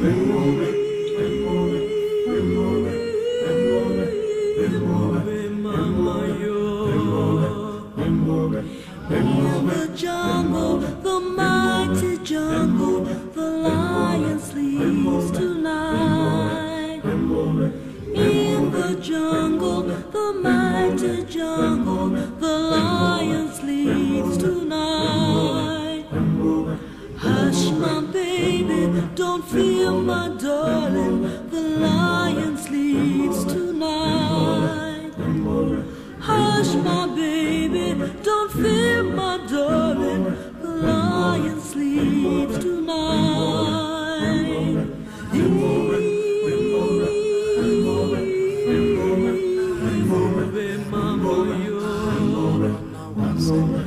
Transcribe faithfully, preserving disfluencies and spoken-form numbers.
In the jungle, the mighty jungle, the lion sleeps tonight. In the jungle, the mighty jungle, the lion sleeps tonight. Hush, my baby, don't fear, my darling, the lion sleeps tonight. Hush, my baby, don't fear, my darling, the lion sleeps tonight. Mama,